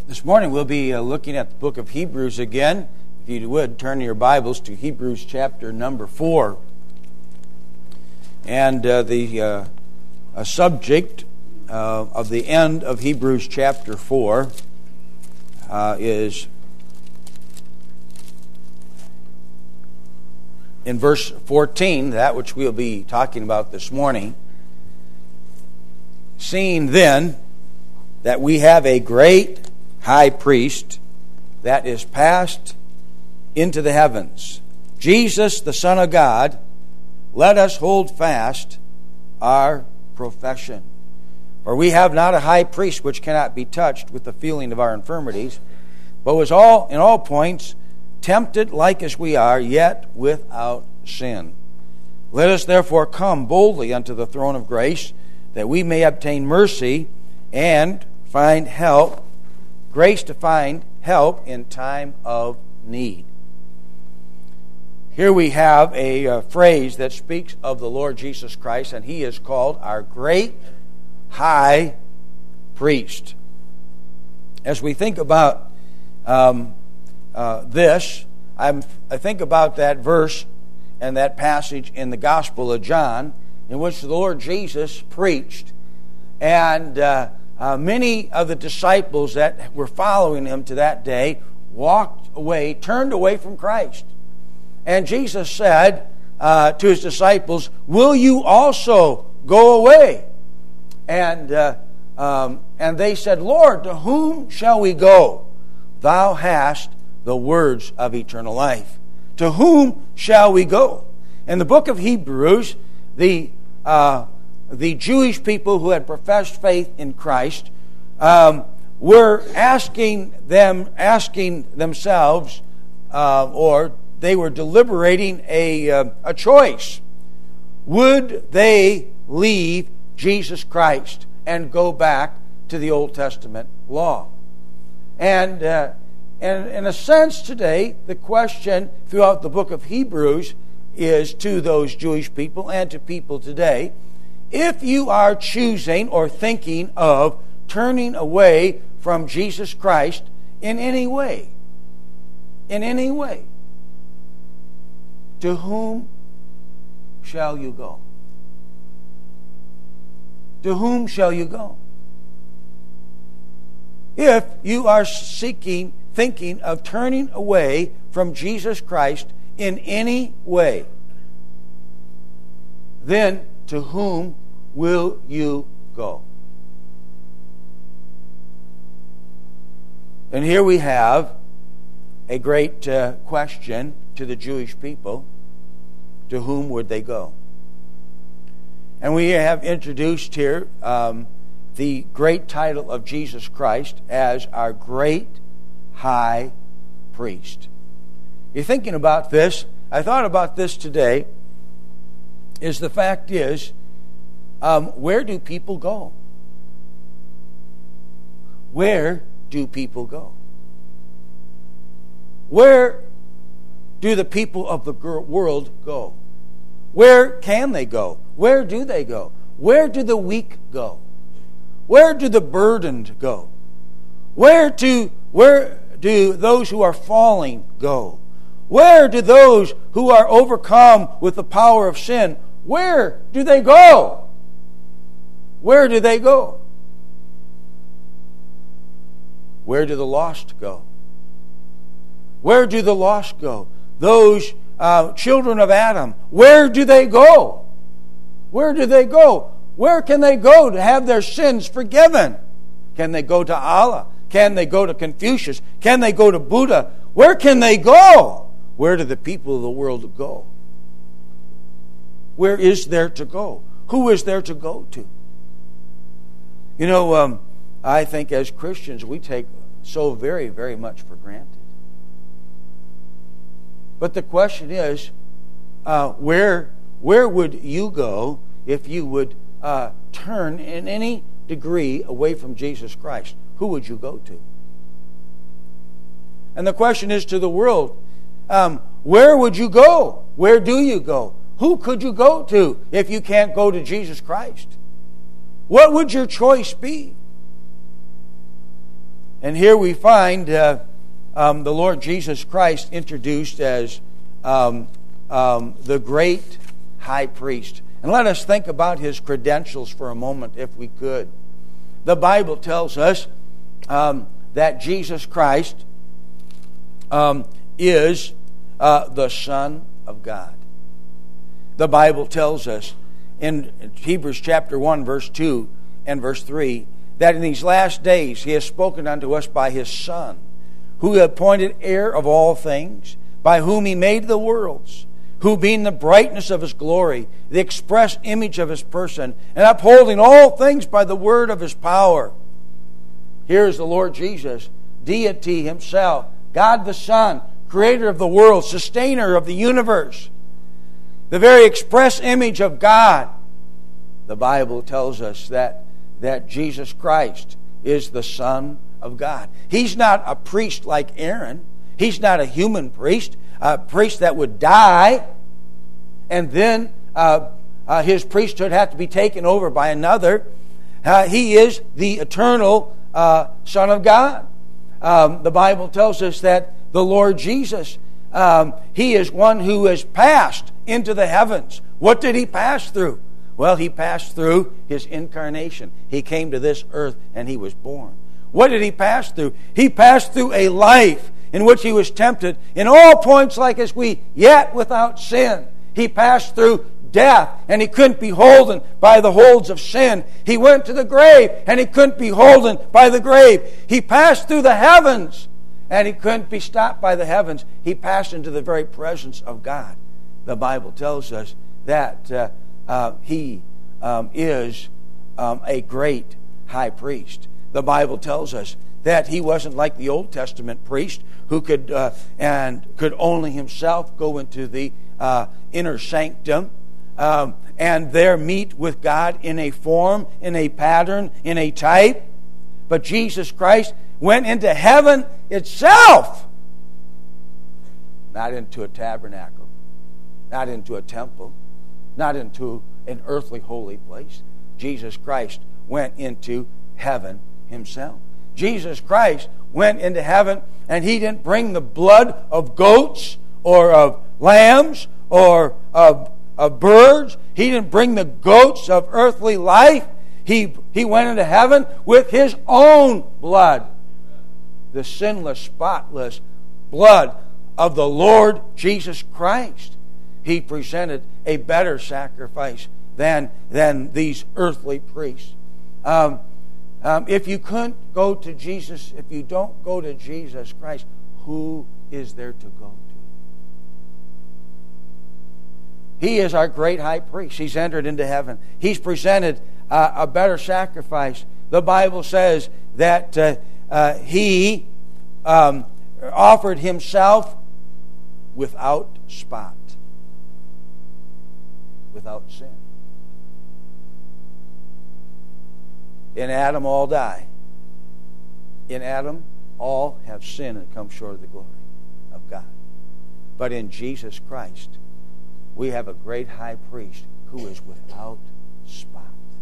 This morning we'll be looking at the book of Hebrews again. If you would, turn your Bibles to Hebrews chapter number 4. And the subject of the end of Hebrews chapter 4 is in verse 14, that which we'll be talking about this morning. Seeing then that we have a great high priest that is passed into the heavens, Jesus, the Son of God, let us hold fast our profession. For we have not a high priest which cannot be touched with the feeling of our infirmities, but was in all points tempted like as we are, yet without sin. Let us therefore come boldly unto the throne of grace, that we may obtain mercy and find help, grace to find help in time of need. Here we have a phrase that speaks of the Lord Jesus Christ, and He is called our great high priest. As we think about this, I think about that verse and that passage in the Gospel of John, in which the Lord Jesus preached, and many of the disciples that were following Him to that day walked away, turned away from Christ. And Jesus said to His disciples, "Will you also go away?" And they said, "Lord, to whom shall we go? Thou hast the words of eternal life. To whom shall we go?" In the book of Hebrews, the Jewish people who had professed faith in Christ were asking themselves, or they were deliberating a choice. Would they leave Jesus Christ and go back to the Old Testament law? And in a sense today, the question throughout the book of Hebrews is to those Jewish people and to people today: if you are choosing or thinking of turning away from Jesus Christ in any way, to whom shall you go? To whom shall you go? If you are thinking of turning away from Jesus Christ in any way, then to whom will you go? And here we have a great question to the Jewish people: to whom would they go? And we have introduced here the great title of Jesus Christ as our great high priest. You're thinking about this. I thought about this today. The fact is, where do people go? Where do people go? Where do the people of the world go? Where can they go? Where do they go? Where do the weak go? Where do the burdened go? Where do those who are falling go? Where do those who are overcome with the power of sin, where do they go? Where do they go? Where do the lost go? Where do the lost go? Those children of Adam, where do they go? Where do they go? Where can they go to have their sins forgiven? Can they go to Allah? Can they go to Confucius? Can they go to Buddha? Where can they go? Where do the people of the world go? Where is there to go? Who is there to go to? You know, I think as Christians we take so very, very much for granted. But the question is, where would you go if you would turn in any degree away from Jesus Christ? Who would you go to? And the question is to the world, where would you go? Where do you go? Who could you go to if you can't go to Jesus Christ? What would your choice be? And here we find the Lord Jesus Christ introduced as the great high priest. And let us think about his credentials for a moment, if we could. The Bible tells us that Jesus Christ is the Son of God. The Bible tells us in Hebrews chapter 1, verse 2 and verse 3, that in these last days he has spoken unto us by his Son, who he appointed heir of all things, by whom he made the worlds, who being the brightness of his glory, the express image of his person, and upholding all things by the word of his power. Here is the Lord Jesus, deity himself, God the Son, creator of the world, sustainer of the universe, the very express image of God. The Bible tells us that Jesus Christ is the Son of God. He's not a priest like Aaron. He's not a human priest, a priest that would die, and then his priesthood had to be taken over by another. He is the eternal Son of God. The Bible tells us that the Lord Jesus, he is one who has passed into the heavens. What did he pass through? Well, he passed through his incarnation. He came to this earth and he was born. What did he pass through? He passed through a life in which he was tempted in all points like as we, yet without sin. He passed through death, and he couldn't be holden by the holds of sin. He went to the grave, and he couldn't be holden by the grave. He passed through the heavens, and he couldn't be stopped by the heavens. He passed into the very presence of God. The Bible tells us that he is a great high priest. The Bible tells us that he wasn't like the Old Testament priest who could only himself go into the inner sanctum and there meet with God in a form, in a pattern, in a type. But Jesus Christ went into heaven itself, not into a tabernacle, not into a temple, not into an earthly holy place. Jesus Christ went into heaven himself. Jesus Christ went into heaven, and he didn't bring the blood of goats or of lambs or of birds. He didn't bring the goats of earthly life. He went into heaven with his own blood, the sinless, spotless blood of the Lord Jesus Christ. He presented a better sacrifice than these earthly priests. If you couldn't go to Jesus, if you don't go to Jesus Christ, who is there to go to? He is our great high priest. He's entered into heaven. He's presented a better sacrifice. The Bible says that he offered himself without spot, without sin. In Adam all die. In Adam all have sinned and come short of the glory of God. But in Jesus Christ, we have a great high priest who is without spot.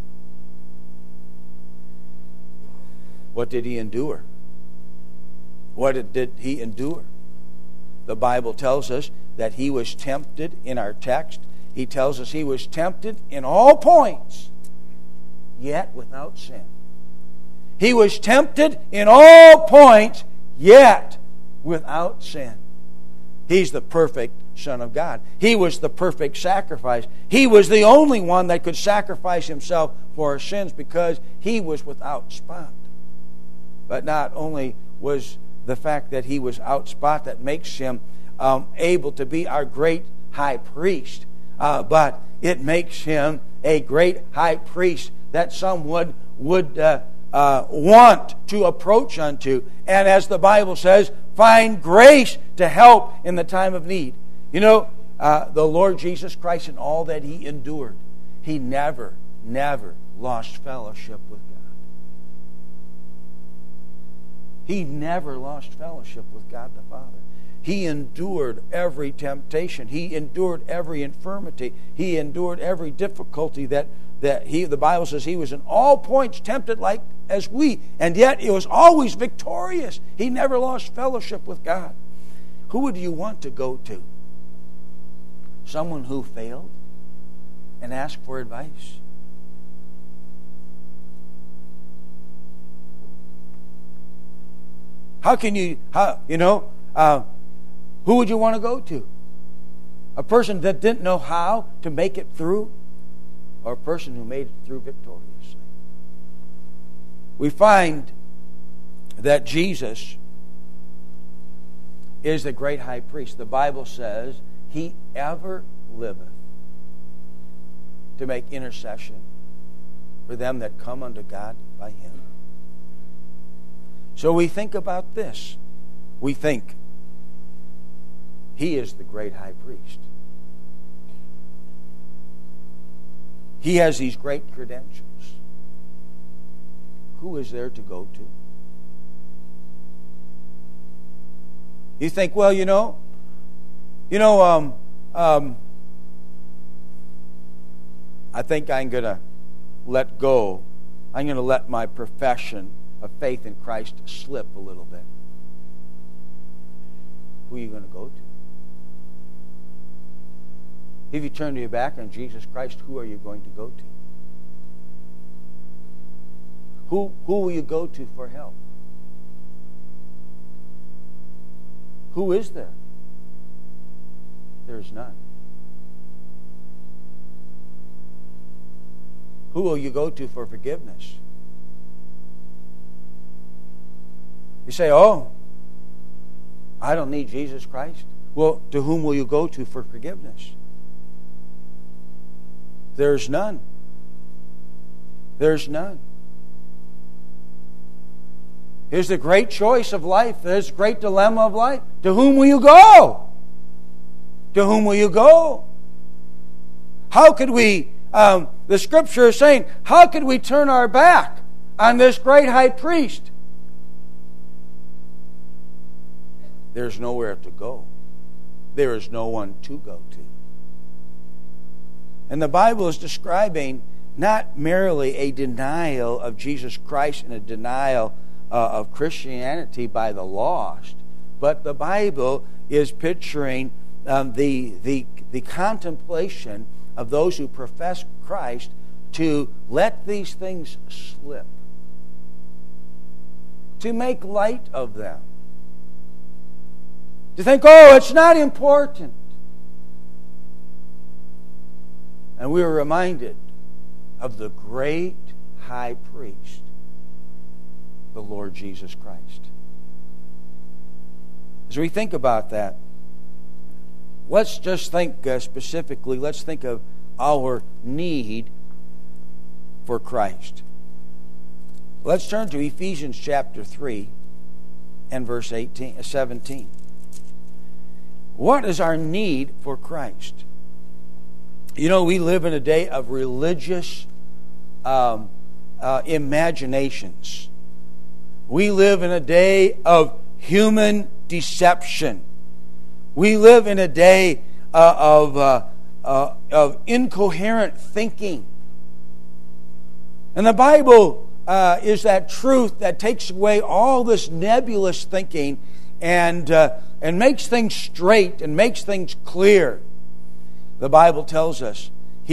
What did he endure? What did he endure? The Bible tells us that he was tempted in our text. He tells us he was tempted in all points, yet without sin. He was tempted in all points, yet without sin. He's the perfect Son of God. He was the perfect sacrifice. He was the only one that could sacrifice himself for our sins because he was without spot. But not only was the fact that he was without spot that makes him able to be our great high priest, but it makes him a great high priest that someone would want to approach unto, and as the Bible says, find grace to help in the time of need. You know, the Lord Jesus Christ and all that he endured, he never lost fellowship with God. He never lost fellowship with God the Father. He endured every temptation. He endured every infirmity. He endured every difficulty that the Bible says he was in all points tempted like as we. And yet he was always victorious. He never lost fellowship with God. Who would you want to go to? Someone who failed and asked for advice? Who would you want to go to? A person that didn't know how to make it through, or a person who made it through victoriously? We find that Jesus is the great high priest. The Bible says, He ever liveth to make intercession for them that come unto God by Him. So we think about this. We think He is the great high priest. He has these great credentials. Who is there to go to? You think, well, I think I'm going to let go. I'm going to let my profession of faith in Christ slip a little bit. Who are you going to go to? If you turn your back on Jesus Christ, who are you going to go to? Who will you go to for help? Who is there? There is none. Who will you go to for forgiveness? You say, oh, I don't need Jesus Christ. Well, to whom will you go to for forgiveness? There's none. There's none. Here's the great choice of life. There's the great dilemma of life. To whom will you go? To whom will you go? How could we, the Scripture is saying, how could we turn our back on this great high priest? There's nowhere to go. There is no one to go to. And the Bible is describing not merely a denial of Jesus Christ and a denial of Christianity by the lost, but the Bible is picturing the contemplation of those who profess Christ to let these things slip, to make light of them, to think, oh, it's not important. And we were reminded of the great high priest, the Lord Jesus Christ. As we think about that, let's just think specifically, let's think of our need for Christ. Let's turn to Ephesians chapter 3 and verse 17. What is our need for Christ? You know, we live in a day of religious imaginations. We live in a day of human deception. We live in a day of incoherent thinking. And the Bible is that truth that takes away all this nebulous thinking and makes things straight and makes things clear. The Bible tells us,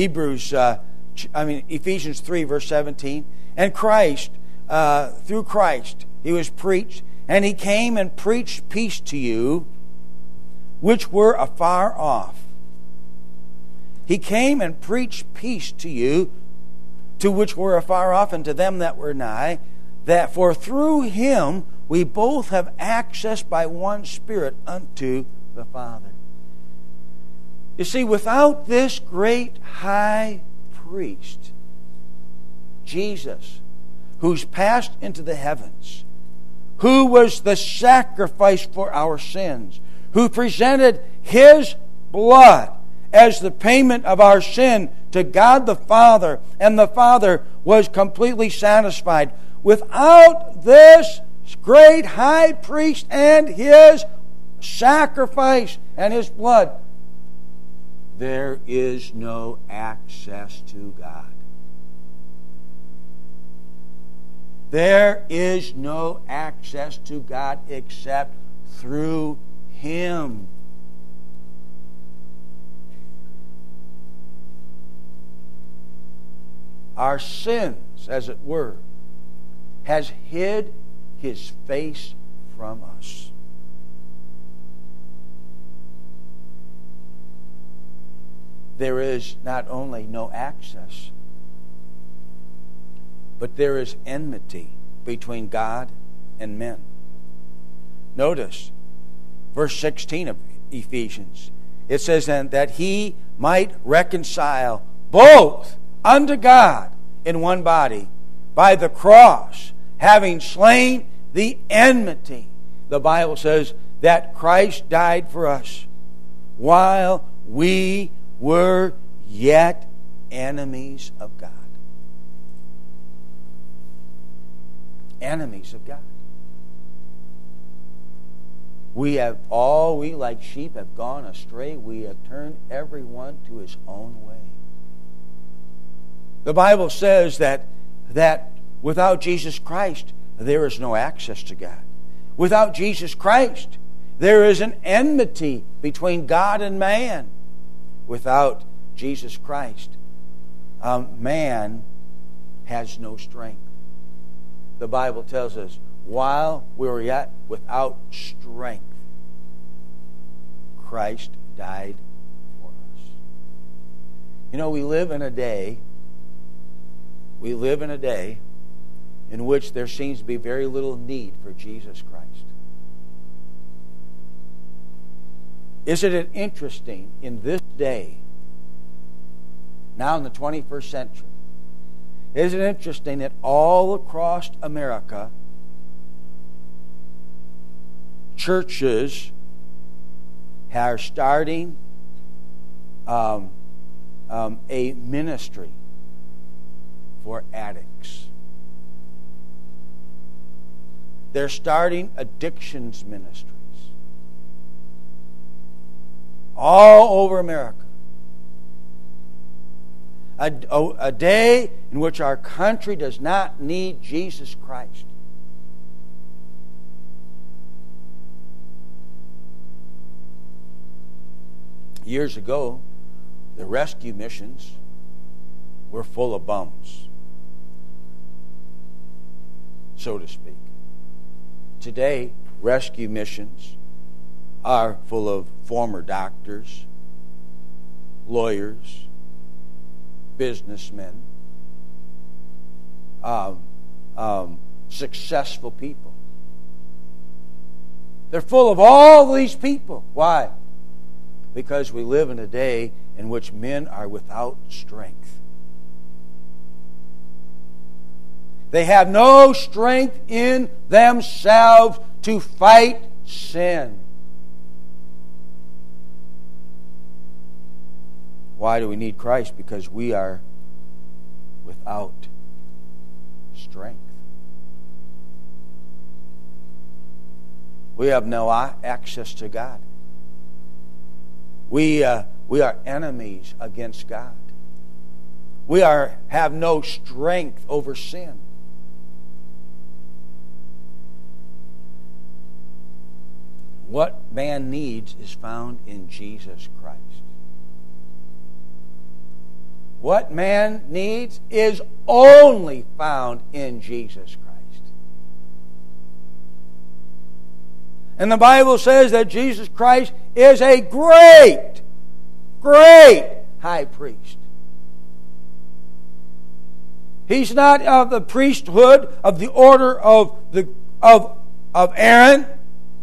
Ephesians 3, verse 17, and Christ, through Christ, He was preached, and He came and preached peace to you, which were afar off. He came and preached peace to you, to which were afar off, and to them that were nigh, that for through Him we both have access by one Spirit unto the Father. You see, without this great high priest, Jesus, who's passed into the heavens, who was the sacrifice for our sins, who presented His blood as the payment of our sin to God the Father, and the Father was completely satisfied. Without this great high priest and His sacrifice and His blood, there is no access to God. There is no access to God except through Him. Our sins, as it were, has hid His face from us. There is not only no access, but there is enmity between God and men. Notice verse 16 of Ephesians. It says then that He might reconcile both unto God in one body by the cross, having slain the enmity. The Bible says that Christ died for us while we were yet enemies of God. Enemies of God. We like sheep have gone astray. We have turned everyone to his own way. The Bible says that without Jesus Christ, there is no access to God. Without Jesus Christ, there is an enmity between God and man. Without Jesus Christ, man has no strength. The Bible tells us, while we were yet without strength, Christ died for us. You know, we live in a day in which there seems to be very little need for Jesus Christ. Isn't it interesting in this day, now in the 21st century, isn't it interesting that all across America, churches are starting a ministry for addicts. They're starting addictions ministries all over America. A day in which our country does not need Jesus Christ. Years ago, the rescue missions were full of bums, so to speak. Today, rescue missions are full of former doctors, lawyers, businessmen, successful people. They're full of all these people. Why? Because we live in a day in which men are without strength. They have no strength in themselves to fight sin. Why do we need Christ? Because we are without strength. We have no access to God. We are enemies against God. We have no strength over sin. What man needs is found in Jesus Christ. What man needs is only found in Jesus Christ. And the Bible says that Jesus Christ is a great, great high priest. He's not of the priesthood of the order of Aaron,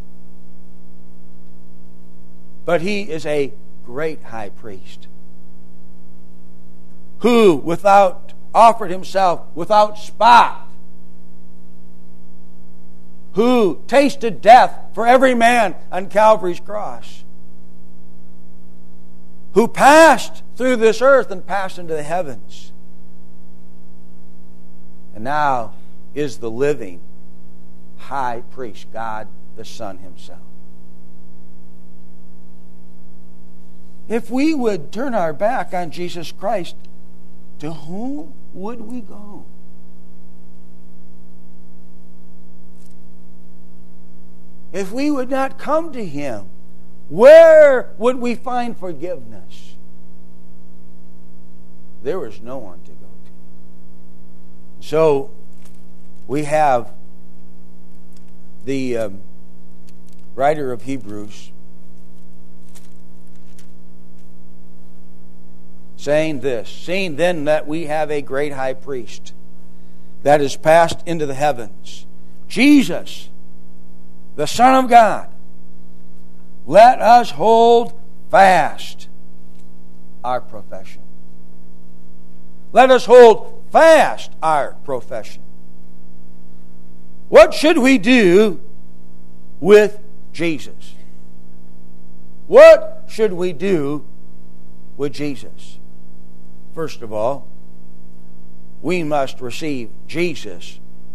but he is a great high priest who offered himself without spot, who tasted death for every man on Calvary's cross, who passed through this earth and passed into the heavens, and now is the living high priest, God the Son himself. If we would turn our back on Jesus Christ, to whom would we go? if we would not come to Him, where would we find forgiveness? There is no one to go to. So, we have the writer of Hebrews saying this, seeing then that we have a great high priest that is passed into the heavens, Jesus, the Son of God, let us hold fast our profession. Let us hold fast our profession. What should we do with Jesus? What should we do with Jesus? First of all, we must receive Jesus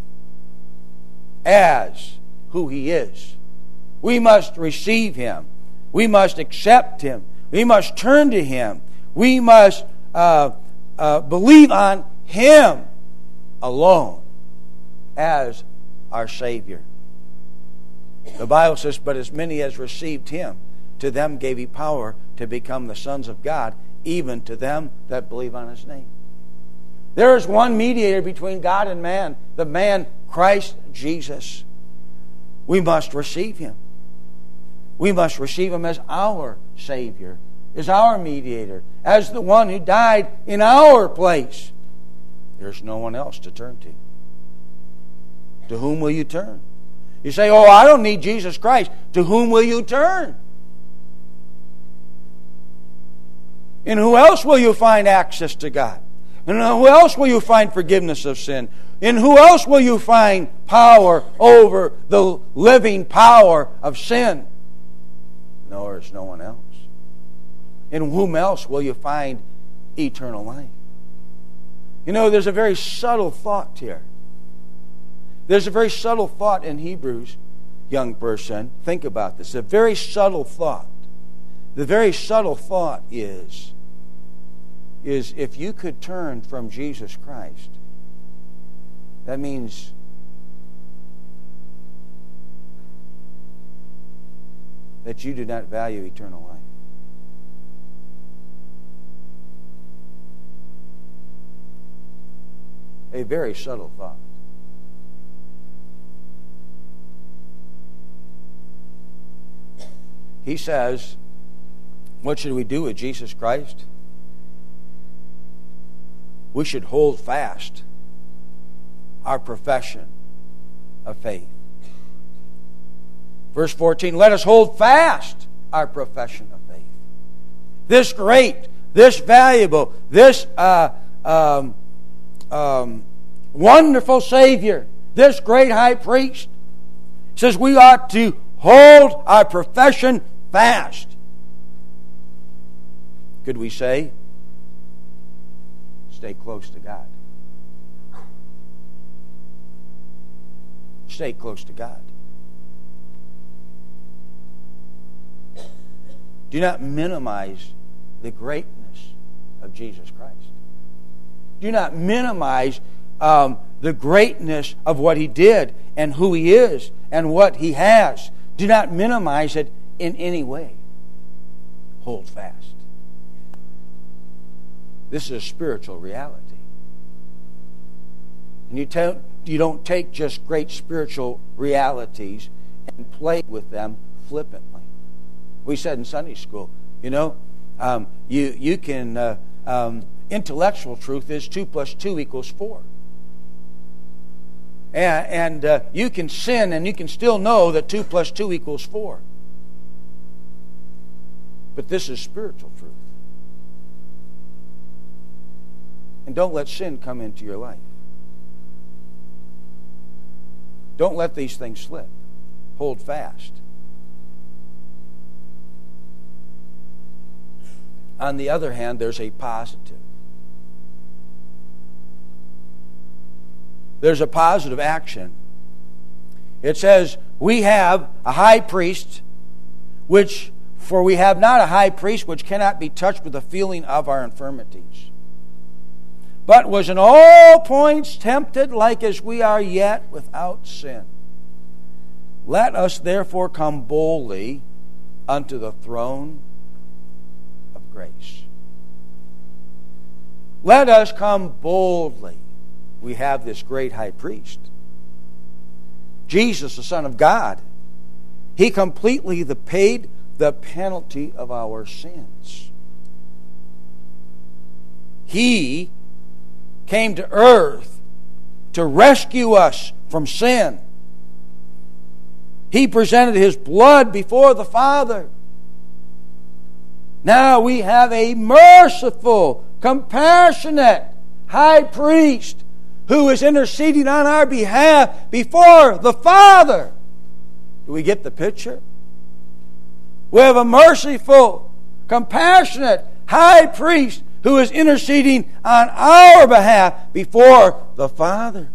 as who He is. We must receive Him. We must accept Him. We must turn to Him. We must believe on Him alone as our Savior. The Bible says, but as many as received Him, to them gave He power to become the sons of God, even to them that believe on His name. There is one mediator between God and man, the man Christ Jesus. We must receive Him. We must receive Him as our Savior, as our mediator, as the one who died in our place. There's no one else to turn to. To whom will you turn? You say, oh, I don't need Jesus Christ. To whom will you turn? And who else will you find access to God? And who else will you find forgiveness of sin? In who else will you find power over the living power of sin? No, there's no one else. In whom else will you find eternal life? You know, there's a very subtle thought here. There's a very subtle thought in Hebrews, young person. Think about this. A very subtle thought. The very subtle thought is if you could turn from Jesus Christ, that means that you do not value eternal life. A very subtle thought. He says, what should we do with Jesus Christ? We should hold fast our profession of faith. Verse 14, let us hold fast our profession of faith. This great, this valuable, this wonderful Savior, this great high priest, says we ought to hold our profession fast. Could we say, stay close to God? Stay close to God. Do not minimize the greatness of Jesus Christ. Do not minimize the greatness of what He did and who He is and what He has. Do not minimize it in any way. Hold fast. This is a spiritual reality. And you don't take just great spiritual realities and play with them flippantly. We said in Sunday school, you can intellectual truth is 2 + 2 = 4. And you can sin and you can still know that 2 + 2 = 4. But this is spiritual truth. And don't let sin come into your life. Don't let these things slip. Hold fast. On the other hand, there's a positive. There's a positive action. It says, we have a high priest, for we have not a high priest which cannot be touched with the feeling of our infirmities, but was in all points tempted like as we are, yet without sin. Let us therefore come boldly unto the throne of grace. Let us come boldly. We have this great high priest, Jesus, the Son of God. He completely paid the penalty of our sins. He came to earth to rescue us from sin. He presented His blood before the Father. Now we have a merciful, compassionate high priest who is interceding on our behalf before the Father. Do we get the picture? We have a merciful, compassionate high priest who is interceding on our behalf before the Father.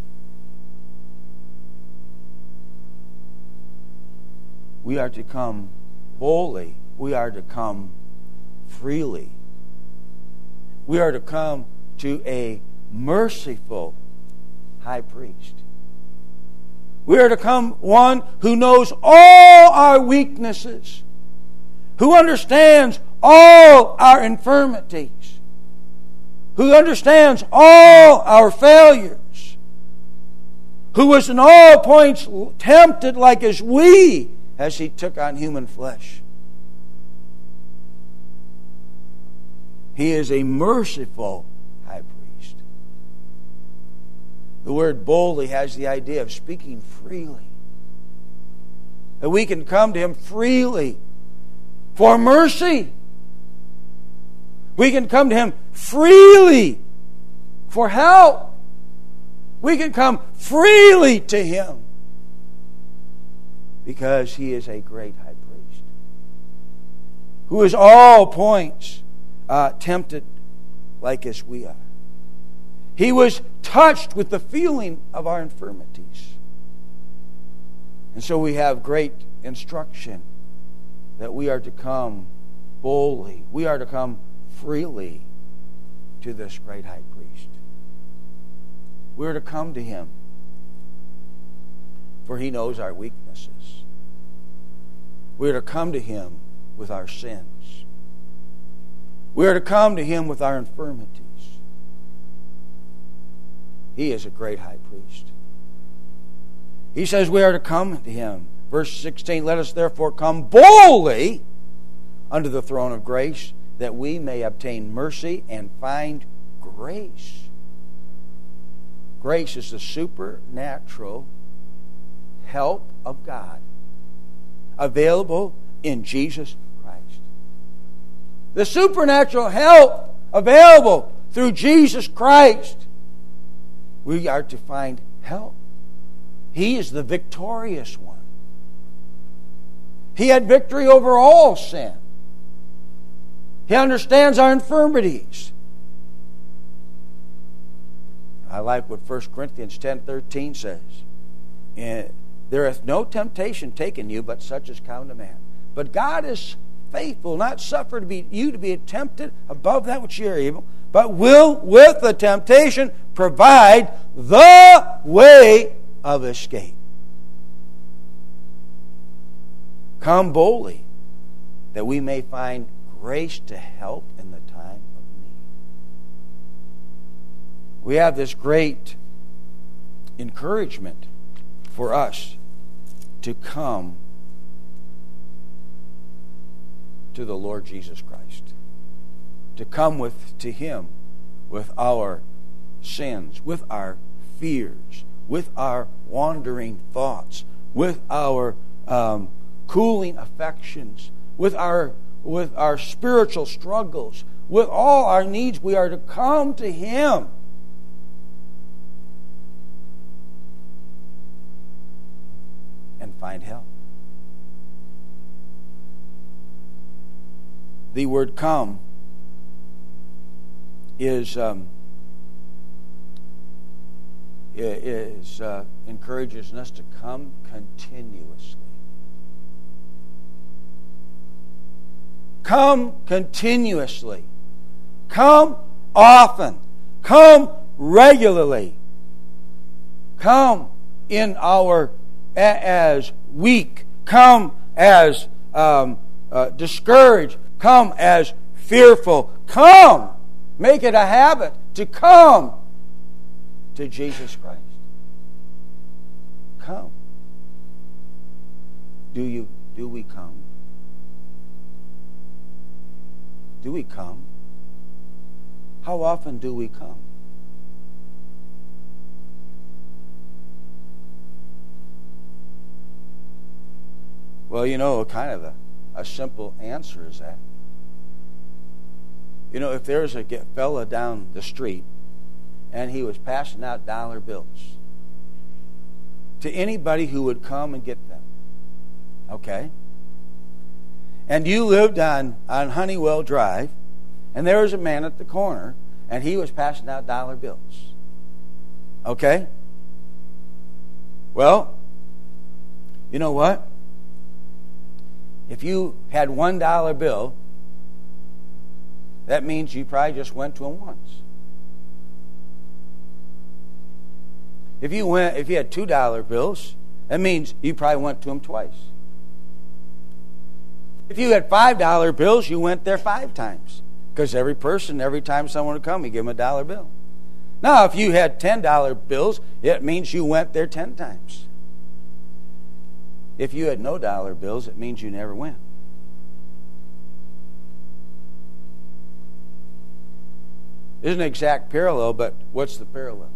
We are to come boldly. We are to come freely. We are to come to a merciful high priest. We are to come one who knows all our weaknesses, who understands all our infirmities, who understands all our failures, who was in all points tempted like as we, as He took on human flesh. He is a merciful high priest. The word boldly has the idea of speaking freely. That we can come to Him freely for mercy. We can come to Him freely for help. We can come freely to Him because He is a great high priest who is all points tempted like as we are. He was touched with the feeling of our infirmities. And so we have great instruction that we are to come boldly. We are to come freely to this great high priest. We are to come to Him, for He knows our weaknesses. We are to come to Him with our sins. We are to come to Him with our infirmities. He is a great high priest. He says we are to come to Him. Verse 16, let us therefore come boldly unto the throne of grace, that we may obtain mercy and find grace. Grace is the supernatural help of God available in Jesus Christ. The supernatural help available through Jesus Christ. We are to find help. He is the victorious one. He had victory over all sin. He understands our infirmities. I like what 1 Corinthians 10:13 says. There hath no temptation taken you, but such as common to man. But God is faithful, not suffer you to be tempted above that which ye are able, but will with the temptation provide the way of escape. Come boldly, that we may find grace to help in the time of need. We have this great encouragement for us to come to the Lord Jesus Christ. To come to Him with our sins, with our fears, with our wandering thoughts, with our cooling affections, with our spiritual struggles, with all our needs. We are to come to Him. And find help. The word come encourages us to come continuously. Come continuously. Come often. Come regularly. Come in our as weak, come as discouraged, come as fearful. Come! Make it a habit to come to Jesus Christ. Come. Do we come? Do we come? How often do we come? Well, kind of a simple answer is that. If there's a fella down the street and he was passing out dollar bills to anybody who would come and get them, okay? And you lived on Honeywell Drive, and there was a man at the corner, and he was passing out dollar bills, okay? Well, you know what? If you had $1 bill, that means you probably just went to him once. If you had $2 bills, that means you probably went to him twice. If you had $5 bills, you went there 5 times. Because every time someone would come, you give them a $1 bill. Now, if you had $10 bills, it means you went there 10 times. If you had no dollar bills, it means you never went. Isn't an exact parallel, but what's the parallel?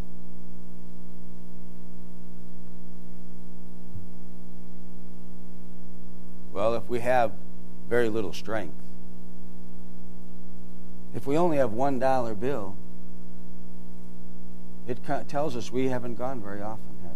Well, if we have very little strength, if we only have $1 bill, it tells us we haven't gone very often, have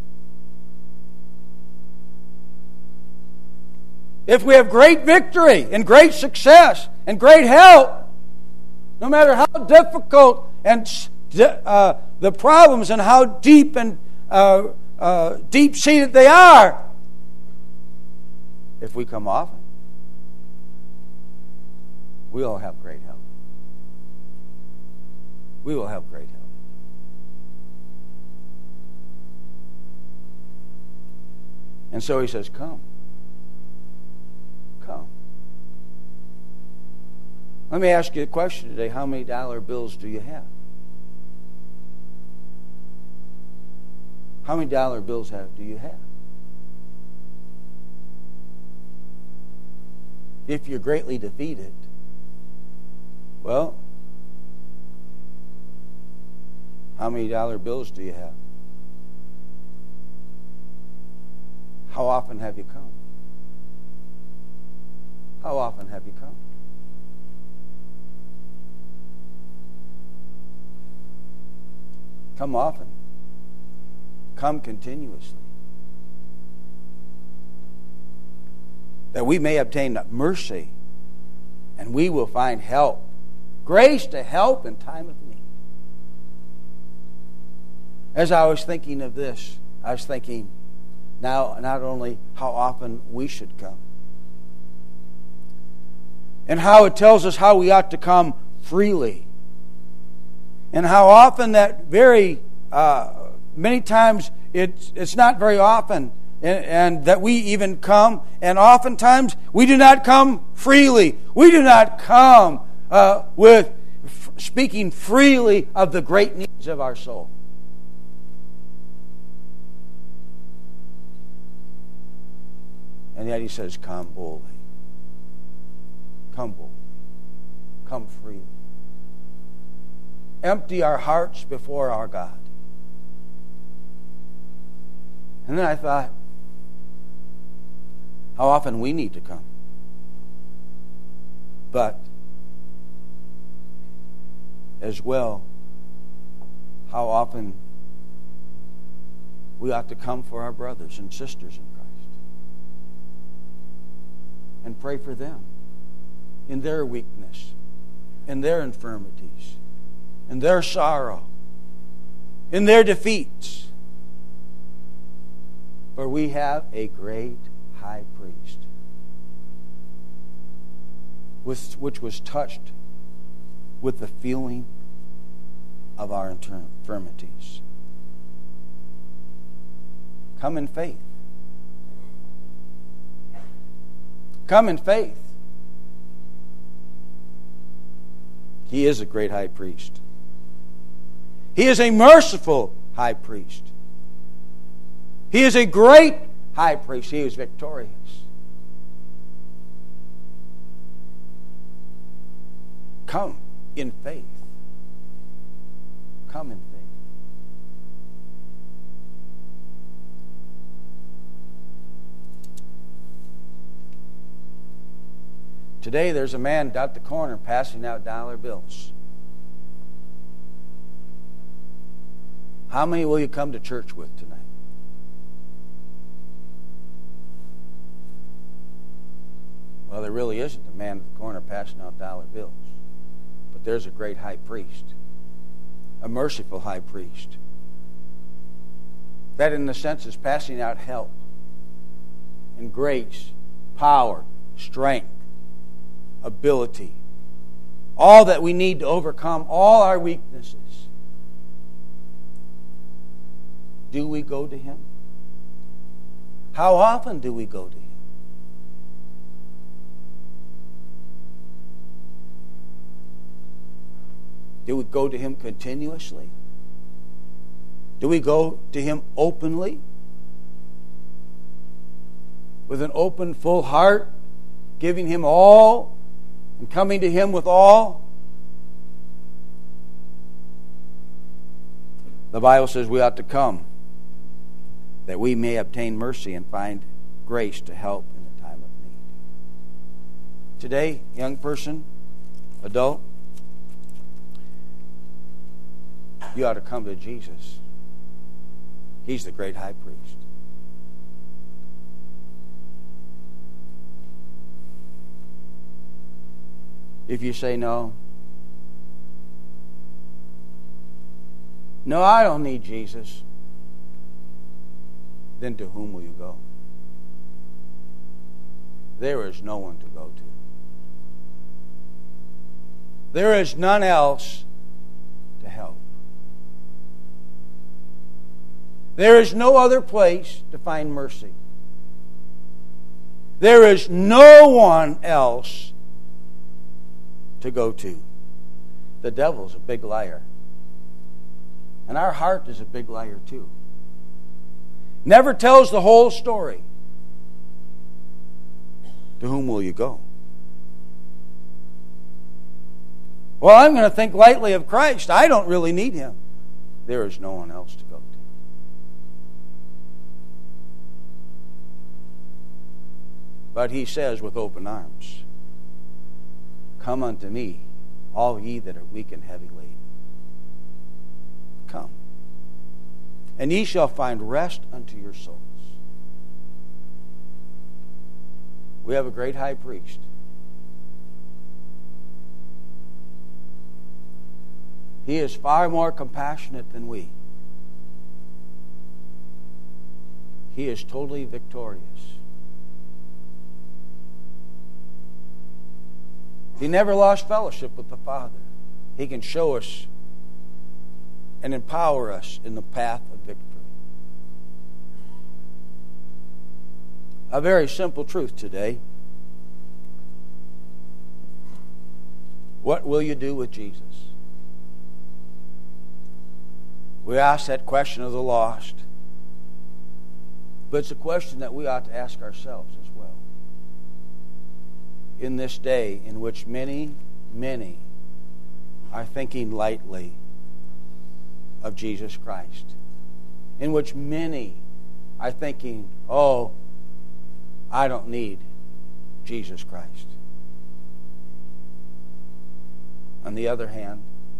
we? If we have great victory and great success and great help, no matter how difficult and the problems and how deep and deep-seated they are, if we come often, we will have great help. We will have great help. And so he says, come. Come. Let me ask you a question today. How many dollar bills do you have? How many dollar bills do you have? If you're greatly defeated, well, how many dollar bills do you have? How often have you come? How often have you come? Come often. Come continuously. That we may obtain mercy and we will find help. Grace to help in time of need. As I was thinking of this, I was thinking now not only how often we should come, and how it tells us how we ought to come freely, and how often that many times it's not very often, and that we even come, and oftentimes we do not come freely. We do not come with speaking freely of the great needs of our soul. And yet he says, come boldly. Come boldly. Come freely. Empty our hearts before our God. And then I thought, how often we need to come. But as well, how often we ought to come for our brothers and sisters in Christ and pray for them in their weakness, in their infirmities, in their sorrow, in their defeats. For we have a great high priest which was touched with the feeling of our infirmities. Come in faith. Come in faith. He is a great high priest. He is a merciful high priest. He is a great high priest. He is victorious. Come in faith. Come in faith. Today there's a man out the corner passing out dollar bills. How many will you come to church with tonight? Well, there really isn't a man at the corner passing out dollar bills. But there's a great high priest, a merciful high priest, that in a sense is passing out help and grace, power, strength, ability, all that we need to overcome all our weaknesses. Do we go to Him? How often do we go to Him? Do we go to Him continuously? Do we go to Him openly? With an open, full heart, giving Him all and coming to Him with all? The Bible says we ought to come that we may obtain mercy and find grace to help in the time of need. Today, young person, adult, you ought to come to Jesus. He's the great high priest. If you say no, I don't need Jesus, then to whom will you go? There is no one to go to. There is none else to help. There is no other place to find mercy. There is no one else to go to. The devil's a big liar. And our heart is a big liar too. Never tells the whole story. To whom will you go? Well, I'm going to think lightly of Christ. I don't really need Him. There is no one else to go to. But He says with open arms, come unto me, all ye that are weak and heavy laden. Come, and ye shall find rest unto your souls. We have a great high priest. He is far more compassionate than we. He is totally victorious. He never lost fellowship with the Father. He can show us and empower us in the path of victory. A very simple truth today. What will you do with Jesus? We ask that question of the lost. But it's a question that we ought to ask ourselves as well. In this day in which many, many are thinking lightly of Jesus Christ, in which many are thinking, oh, I don't need Jesus Christ. On the other hand,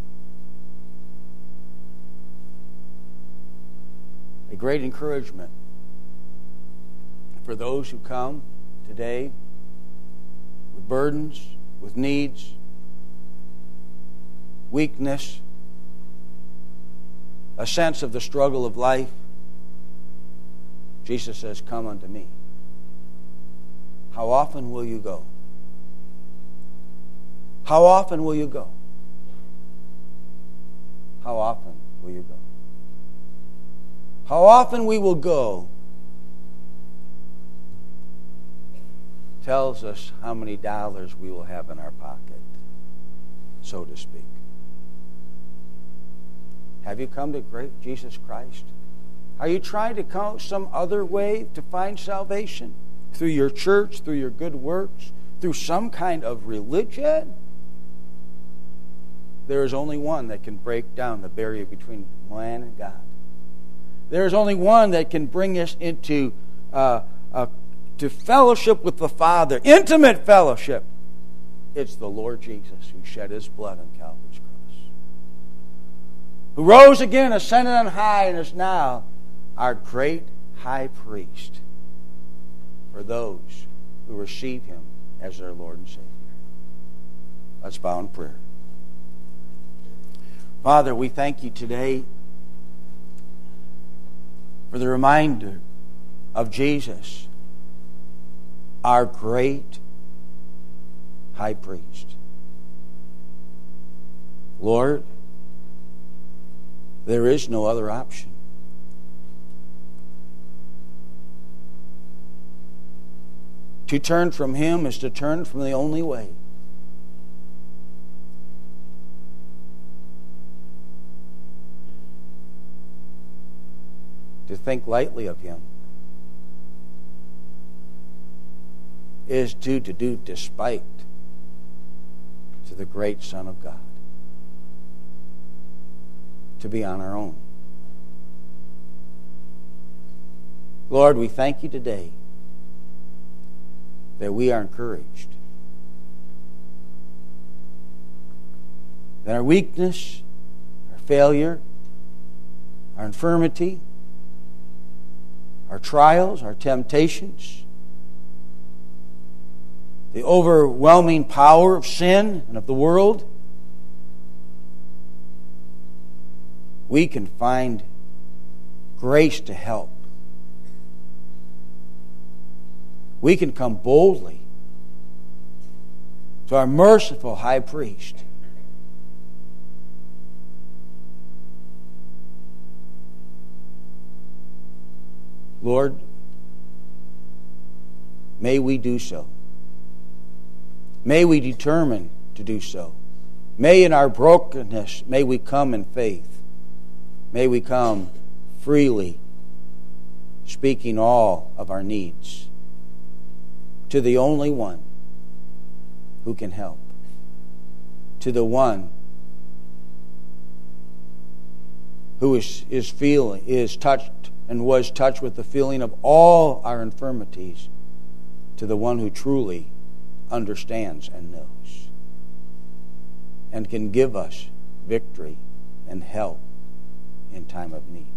a great encouragement for those who come today with burdens, with needs, weakness, a sense of the struggle of life. Jesus says, come unto me. How often will you go? How often will you go? How often will you go? How often we will go tells us how many dollars we will have in our pocket, so to speak. Have you come to great Jesus Christ? Are you trying to come some other way to find salvation? Through your church, through your good works, through some kind of religion? There is only one that can break down the barrier between man and God. There is only one that can bring us into to fellowship with the Father, intimate fellowship. It's the Lord Jesus who shed His blood on Calvary's cross, who rose again, ascended on high, and is now our great high priest for those who receive Him as their Lord and Savior. Let's bow in prayer. Father, we thank You today for the reminder of Jesus, our great high priest. Lord, there is no other option. To turn from Him is to turn from the only way. To think lightly of Him is to do despite to the great Son of God. To be on our own. Lord, we thank You today that we are encouraged. That our weakness, our failure, our infirmity, our trials, our temptations, the overwhelming power of sin and of the world, we can find grace to help. We can come boldly to our merciful high priest. Lord, may we do so. May we determine to do so. May in our brokenness, may we come in faith. May we come freely, speaking all of our needs to the only one who can help. To the one who is touched and was touched with the feeling of all our infirmities, to the one who truly understands and knows and can give us victory and help in time of need.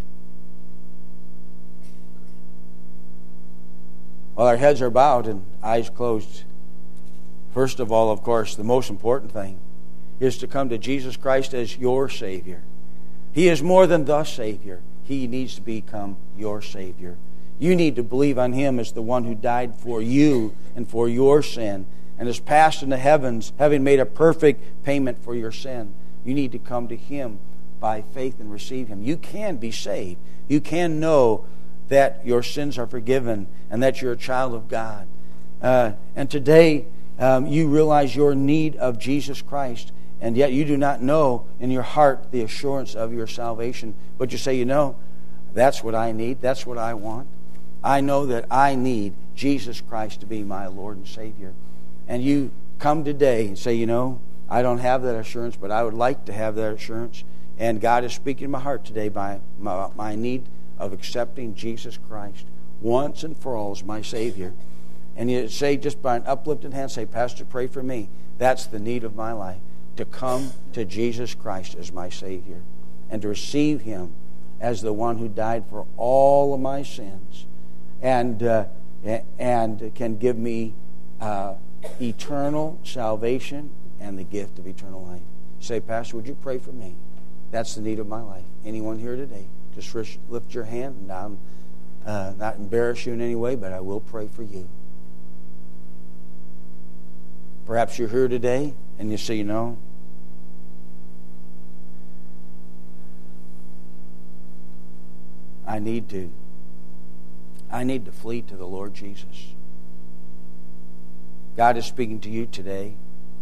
While our heads are bowed and eyes closed, first of all, of course, the most important thing is to come to Jesus Christ as your Savior. He is more than the Savior. He needs to become your Savior. You need to believe on Him as the one who died for you and for your sin and has passed into heavens, having made a perfect payment for your sin. You need to come to Him by faith and receive Him. You can be saved. You can know that your sins are forgiven and that you're a child of God. And today you realize your need of Jesus Christ, and yet you do not know in your heart the assurance of your salvation. But you say, that's what I need. That's what I want. I know that I need Jesus Christ to be my Lord and Savior. And you come today and say, I don't have that assurance, but I would like to have that assurance. And God is speaking to my heart today by my need of accepting Jesus Christ once and for all as my Savior. And you say, just by an uplifted hand, say, Pastor, pray for me. That's the need of my life, to come to Jesus Christ as my Savior and to receive Him as the one who died for all of my sins and can give me eternal salvation and the gift of eternal life. Say, Pastor, would you pray for me? That's the need of my life. Anyone here today? Just lift your hand, and I'll not embarrass you in any way, but I will pray for you. Perhaps you're here today and you say, I need to flee to the Lord Jesus. God is speaking to you today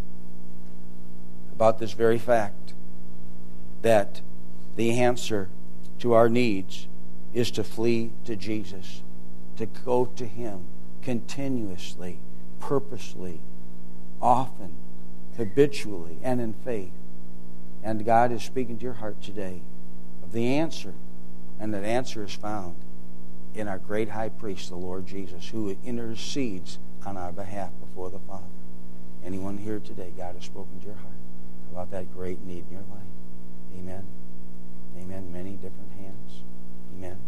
about this very fact, that the answer to our needs is to flee to Jesus, to go to Him continuously, purposely, often, habitually, and in faith. And God is speaking to your heart today of the answer, and that answer is found in our great high priest, the Lord Jesus, who intercedes on our behalf before the Father. Anyone here today, God has spoken to your heart about that great need in your life. Amen. Amen. Many different hands. Amen.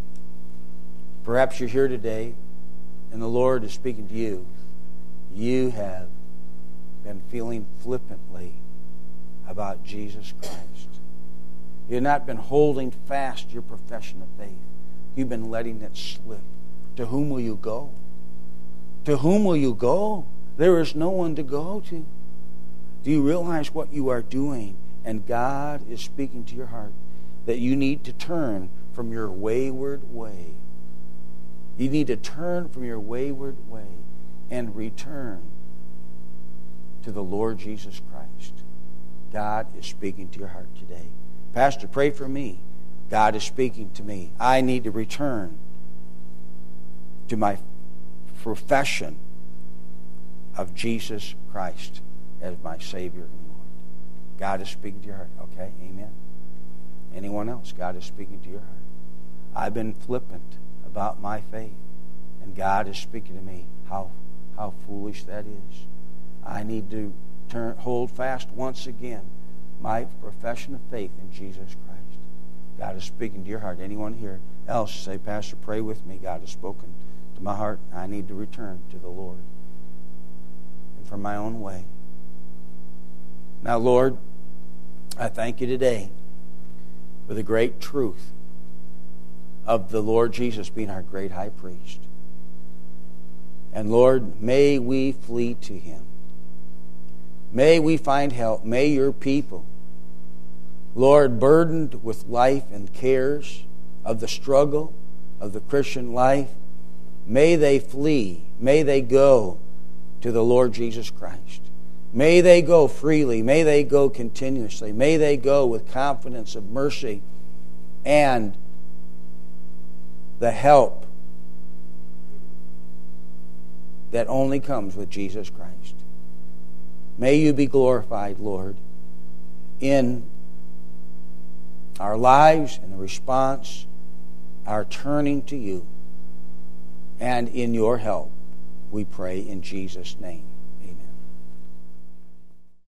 Perhaps you're here today and the Lord is speaking to you. You have been feeling flippantly about Jesus Christ. You've not been holding fast your profession of faith. You've been letting it slip. To whom will you go? To whom will you go? There is no one to go to. Do you realize what you are doing? And God is speaking to your heart that you need to turn from your wayward way. You need to turn from your wayward way and return to the Lord Jesus Christ. God is speaking to your heart today. Pastor, pray for me. God is speaking to me. I need to return to my profession of Jesus Christ as my Savior and Lord. God is speaking to your heart. Okay, amen. Anyone else? God is speaking to your heart. I've been flippant about my faith, and God is speaking to me. How foolish that is. I need to hold fast once again my profession of faith in Jesus Christ. God is speaking to your heart. Anyone here else say, Pastor, pray with me. God has spoken to my heart. I need to return to the Lord and from my own way. Now, Lord, I thank you today for the great truth of the Lord Jesus being our great high priest. And Lord, may we flee to Him. May we find help. May your people, Lord, burdened with life and cares of the struggle of the Christian life, may they flee. May they go to the Lord Jesus Christ. May they go freely. May they go continuously. May they go with confidence of mercy and the help that only comes with Jesus Christ. May you be glorified, Lord, in our lives and the response, our turning to you, and in your help, we pray in Jesus' name.